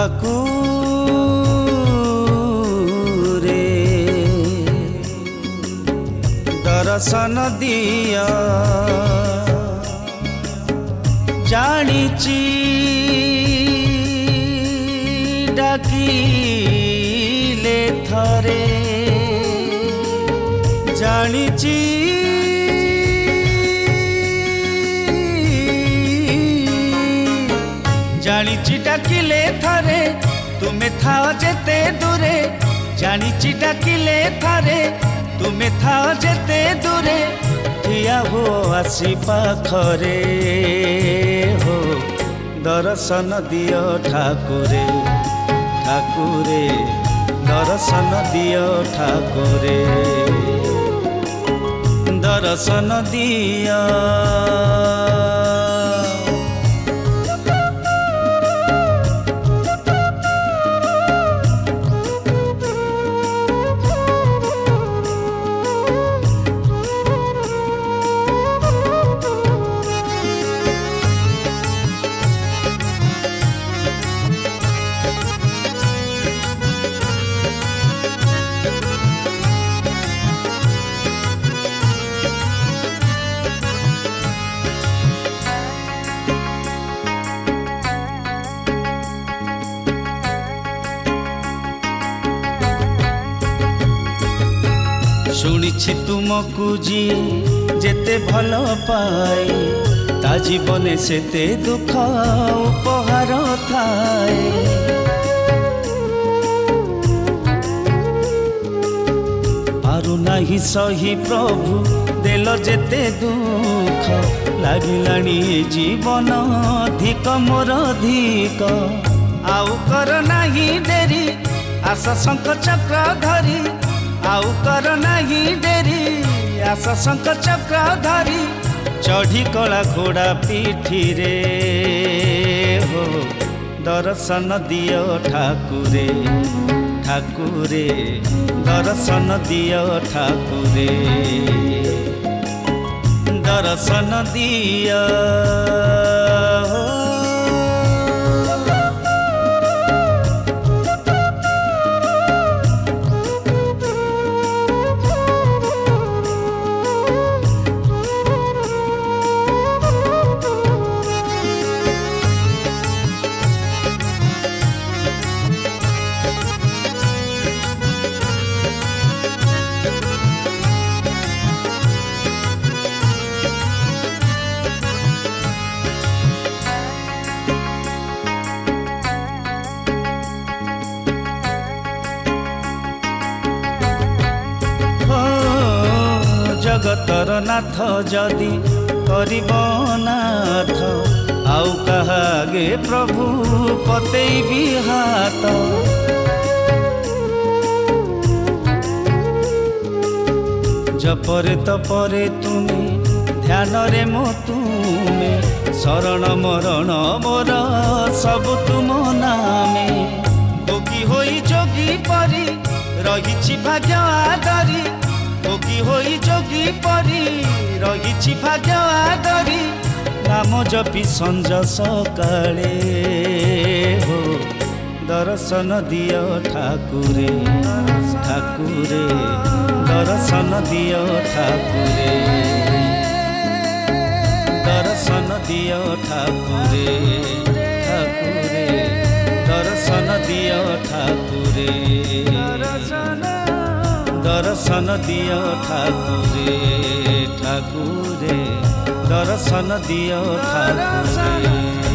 ठाकुरे दर्शन दिया जानिची डाकिले थरे जानिची जानिची डाकिले थरे तुम्हें थाओ जेते दूरे जानिची डाकिले थरे तुम्हें थाओ जेते दूरे ठिया हो आसी पाखरे हो दर्शन दियो ठाकुरे ठाकुरे दर्शन दियो ठाकुरे दर्शन दियो शुणिछि तुमको जी जेते भल पाए ता जीवने सेते दुख उपहार थाए पारु नाही सही प्रभु देल जेते दुख लागिलाणी जीवन अधिक मोर अधिक आउ कर नाही देरी आस शंख चक्र धरी आउ कर नहीं डेरी आस शंख चक्र धरी चढ़ी कला घोड़ा पीठी रे हो दर्शन दियो ठाकुरे ठाकुरे दर्शन दियो ठाकुरे दर्शन दियो जगतर नाथ जदि करिब नाथ आउ कहागे प्रभु पतेइबी हाथ जपरे तपरे तुमे ध्यान रे मो तुमे शरण मरण मोर सब तुम नामे भोगी होई जोगी परी रहिछि भाग्य आदरी भोगी होई जोगी परी रहिछि भाग्य आदरी नाम जपी संज सकाळे हो दर्शन दियो ठाकुरे ठाकुरे दर्शन दियो ठाकुरे दर्शन दियो ठाकुरे ठाकुरे दर्शन दियो ठाकुरे दर्शन दियो ठाकुरे ठाकुरे दर्शन दियो ठाकुरे।